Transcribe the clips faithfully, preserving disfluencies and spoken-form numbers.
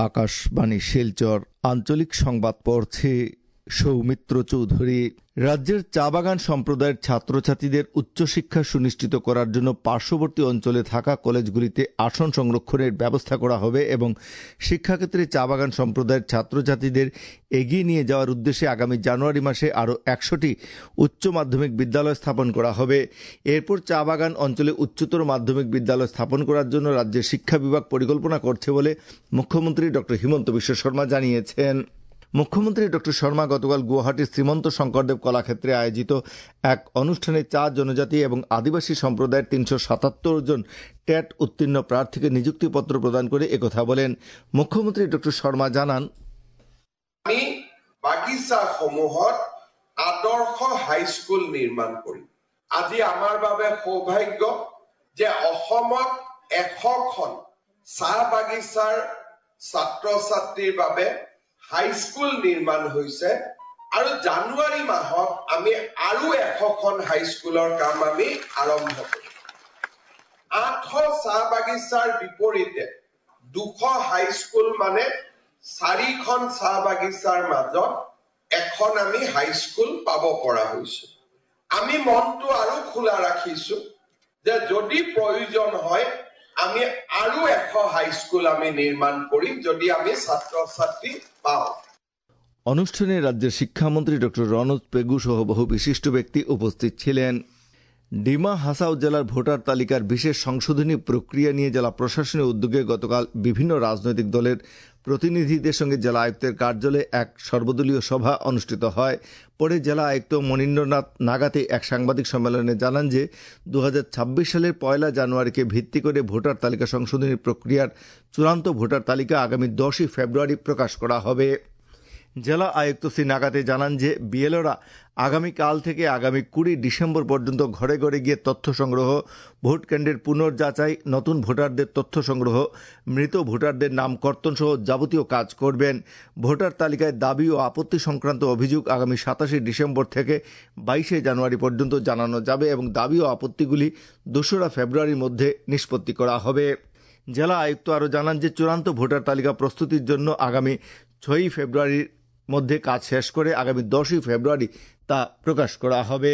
আকাশবাণী শিলচর আঞ্চলিক সংবাদ পড়ছে সৌমিত্র চৌধুরী। রাজ্যের চা বাগান সম্প্রদায়ের ছাত্রছাত্রীদের উচ্চশিক্ষা সুনিশ্চিত করার জন্য পার্শ্ববর্তী অঞ্চলে থাকা কলেজগুলিতে আসন সংরক্ষণের ব্যবস্থা করা হবে এবং শিক্ষাক্ষেত্রে চা বাগান সম্প্রদায়ের ছাত্রছাত্রীদের এগিয়ে নিয়ে যাওয়ার উদ্দেশ্যে আগামী জানুয়ারি মাসে আরও একশোটি উচ্চ মাধ্যমিক বিদ্যালয় স্থাপন করা হবে। এরপর চা বাগান অঞ্চলে উচ্চতর মাধ্যমিক বিদ্যালয় স্থাপন করার জন্য রাজ্যের শিক্ষা বিভাগ পরিকল্পনা করছে বলে মুখ্যমন্ত্রী ডক্টর হিমন্ত বিশ্ব শর্মা জানিয়েছেন। মুখ্যমন্ত্রী ডক্টর শর্মা গতকাল গুয়াহাটির শ্রীমন্ত শঙ্করদেব কলাক্ষেত্রে আয়োজিত এক অনুষ্ঠানে চা জনজাতি এবং আদিবাসী সম্প্রদায়ের তিনশো সাতাত্তর জন ট্যাট উত্তীর্ণ প্রার্থীকে নিযুক্তিপত্র প্রদান করে একথা বলেন। মুখ্যমন্ত্রী ডক্টর শর্মা জানান, আমি বাগিচা সমূহত আদর্শ হাইস্কুল নিৰ্মাণ কৰিম। আজি আমাৰ বাবে সৌভাগ্য যে অসমত এশখন চাহ বাগিচাৰ ছাত্ৰ ছাত্ৰীৰ বাবে হাইস্কুল নিৰ্মাণ হৈছে আৰু জানুৱাৰী মাহত আমি আৰু এশখন হাইস্কুলৰ কাম আমি আৰম্ভ কৰিম। আঠশ চাহ বাগিচাৰ বিপৰীতে দুশ হাইস্কুল মানে চাৰিখন চাহ বাগিচাৰ মাজত এখন আমি হাইস্কুল পাব পৰা হৈছো। আমি মনটো আৰু খোলা ৰাখিছো যে যদি প্ৰয়োজন হয় আমি আৰু এশ হাইস্কুল আমি নির্মাণ করি যদি আমি ছাত্র ছাত্রী পাও। অনুষ্ঠানে রাজ্যের শিক্ষামন্ত্রী ডক্টর রনোজ পেগু সহ বহু বিশিষ্ট ব্যক্তি উপস্থিত ছিলেন। ডিমা হাসাও জেলার ভোটার তালিকার বিশেষ সংশোধনী প্রক্রিয়া নিয়ে জেলা প্রশাসনের উদ্যোগে গতকাল বিভিন্ন রাজনৈতিক দলের প্রতিনিধিদের সঙ্গে জেলা আয়ুক্তের কার্যালয়ে এক সর্বদলীয় সভা অনুষ্ঠিত হয়। পরে জেলা আয়ুক্ত মনীন্দ্রনাথ নাগাতে এক সাংবাদিক সম্মেলনে জানান যে দু হাজার ছাব্বিশ সালের পয়লা জানুয়ারিকে ভিত্তি করে ভোটার তালিকা সংশোধনী প্রক্রিয়ার চূড়ান্ত ভোটার তালিকা আগামী দশই ফেব্রুয়ারি প্রকাশ করা হবে। জেলা আয়ুক্ত শ্রী নাগাতে জানান যে বিএলওরা আগামীকাল থেকে আগামী কুড়ি ডিসেম্বর পর্যন্ত ঘরে ঘরে গিয়ে তথ্য সংগ্রহ, ভোট কেন্দ্রের পুনর্যাচাই, নতুন ভোটারদের তথ্য সংগ্রহ, মৃত ভোটারদের নাম কর্তন সহ যাবতীয় কাজ করবেন। ভোটার তালিকায় দাবি ও আপত্তি সংক্রান্ত অভিযোগ আগামী সাতাশে ডিসেম্বর থেকে বাইশে জানুয়ারি পর্যন্ত জানানো যাবে এবং দাবি ও আপত্তিগুলি দোসরা ফেব্রুয়ারির মধ্যে নিষ্পত্তি করা হবে। জেলা আয়ুক্ত আরও জানান যে চূড়ান্ত ভোটার তালিকা প্রস্তুতির জন্য আগামী ছয়ই ফেব্রুয়ারির মধ্যে কাজ শেষ করে আগামী দশই ফেব্রুয়ারি তা প্রকাশ করা হবে।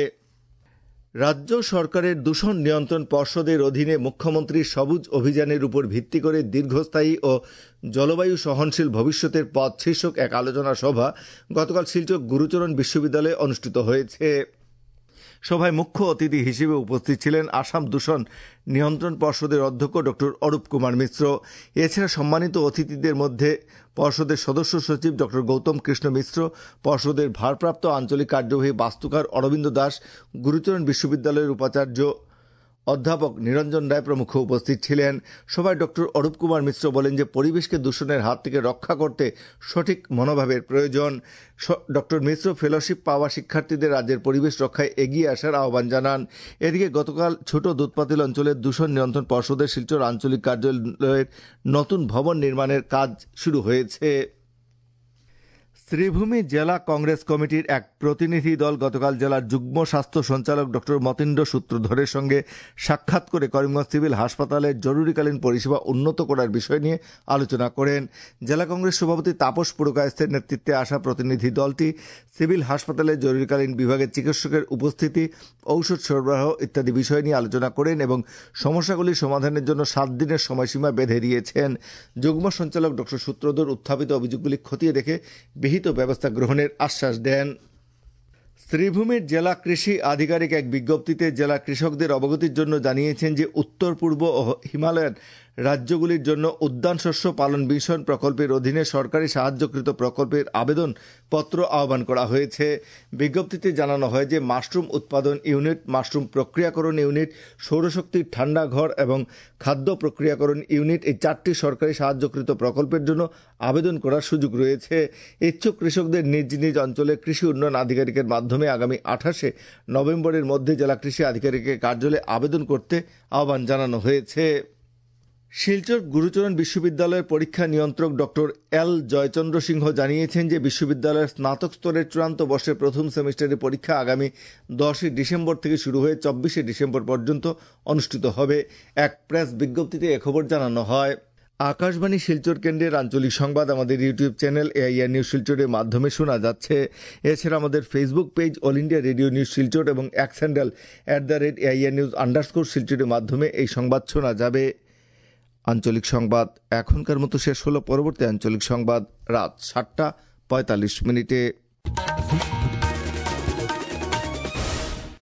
রাজ্য সরকারের দূষণ নিয়ন্ত্রণ পর্ষদের অধীনে মুখ্যমন্ত্রীর সবুজ অভিযানের উপর ভিত্তি করে দীর্ঘস্থায়ী ও জলবায়ু সহনশীল ভবিষ্যতের পথ শীর্ষক এক আলোচনা সভা গতকাল শিলচর গুরুচরণ বিশ্ববিদ্যালয়ে অনুষ্ঠিত হয়েছে। সভায় মুখ্য অতিথি হিসেবে উপস্থিত ছিলেন আসাম দূষণ নিয়ন্ত্রণ পর্ষদের অধ্যক্ষ ডক্টর অরূপ কুমার মিশ্র। এছাড়া সম্মানিত অতিথিদের মধ্যে পর্ষদের সদস্য সচিব ডক্টর গৌতম কৃষ্ণ মিশ্র, পর্ষদের ভারপ্রাপ্ত আঞ্চলিক কার্যবাহী বাস্তুকার অরবিন্দ দাস, গুরুচরণ বিশ্ববিদ্যালয়ের উপাচার্য অধ্যাপক নিরঞ্জন রায় প্রমুখ উপস্থিত ছিলেন। সভায় ডক্টর অরূপ কুমার মিশ্র বলেন যে পরিবেশকে দূষণের হাত থেকে রক্ষা করতে সঠিক মনোভাবের প্রয়োজন। ডক্টর মিশ্র ফেলোশিপ পাওয়া শিক্ষার্থীদের রাজ্যের পরিবেশ রক্ষায় এগিয়ে আসার আহ্বান জানান। এদিকে গতকাল ছোট দুধপাতিল অঞ্চলের দূষণ নিয়ন্ত্রণ পর্ষদের শিলচর আঞ্চলিক কার্যালয়ের নতুন ভবন নির্মাণের কাজ শুরু হয়েছে। শ্রীভূমি জেলা কংগ্রেস কমিটির এক প্রতিনিধি দল গতকাল জেলার যুগ্ম স্বাস্থ্য সঞ্চালক ডক্টর মতীন্দ্র সূত্রধরের সঙ্গে সাক্ষাৎ করে করিমগঞ্জ সিভিল হাসপাতালের জরুরিকালীন পরিষেবা উন্নত করার বিষয় নিয়ে আলোচনা করেন। জেলা কংগ্রেস সভাপতি তাপস পুরকায়স্থের নেতৃত্বে আসা প্রতিনিধি দলটি সিভিল হাসপাতালের জরুরিকালীন বিভাগের চিকিৎসকের উপস্থিতি, ঔষধ সরবরাহ ইত্যাদি বিষয় নিয়ে আলোচনা করেন এবং সমস্যাগুলি সমাধানের জন্য সাত দিনের সময়সীমা বেঁধে দিয়েছেন। যুগ্ম সঞ্চালক ডক্টর সূত্রধর উত্থাপিত অভিযোগগুলি খতিয়ে দেখে বিহিত ব্যবস্থা গ্রহণের আশ্বাস দেন। শ্রীভূমির জেলা কৃষি আধিকারিক এক বিজ্ঞপ্তিতে জেলা কৃষকদের অবগতির জন্য জানিয়েছেন যে উত্তর পূর্ব ও হিমালয়ান রাজ্যগুলির জন্য উদ্যান শস্য পালন মিশন প্রকল্পের অধীনে সরকারি সাহায্যকৃত প্রকল্পের আবেদন পত্র আহ্বান করা হয়েছে। বিজ্ঞপ্তিতে জানানো হয় যে মাশরুম উৎপাদন ইউনিট, মাশরুম প্রক্রিয়াকরণ ইউনিট, সৌরশক্তির ঠান্ডা ঘর এবং খাদ্য প্রক্রিয়াকরণ ইউনিট এই চারটি সরকারি সাহায্যকৃত প্রকল্পের জন্য আবেদন করার সুযোগ রয়েছে। ইচ্ছুক কৃষকদের নিজ নিজ অঞ্চলে কৃষি উন্নয়ন আধিকারিকের মাধ্যমে আগামী আঠাশে নভেম্বরের মধ্যে জেলা কৃষি আধিকারিকের কার্যালয়ে আবেদন করতে আহ্বান জানানো হয়েছে। শিলচর গুরুচরণ বিশ্ববিদ্যালয়ের পরীক্ষা নিয়ন্ত্রক ডক্টর এল জয়চন্দ্র সিংহ জানিয়েছেন যে বিশ্ববিদ্যালয়ের স্নাতক স্তরের চূড়ান্ত বর্ষের প্রথম সেমিস্টারের পরীক্ষা আগামী দশই ডিসেম্বর থেকে শুরু হয়ে চব্বিশে ডিসেম্বর পর্যন্ত অনুষ্ঠিত হবে। এক প্রেস বিজ্ঞপ্তিতে এ খবর জানানো হয়। আকাশবাণী শিলচর কেন্দ্রের আঞ্চলিক সংবাদ আমাদের ইউটিউব চ্যানেল এআইআর নিউজ শিলচরের মাধ্যমে শোনা যাচ্ছে। এছাড়া আমাদের Facebook page All India Radio news Silchar এবং X handle at the rate AIR news underscore শিলচরের মাধ্যমে এই সংবাদ শোনা যাবে। আঞ্চলিক সংবাদ এখনকার মতো শেষ হলো। পরবর্তী আঞ্চলিক সংবাদ রাত সাতটা পঁয়তাল্লিশ মিনিটে।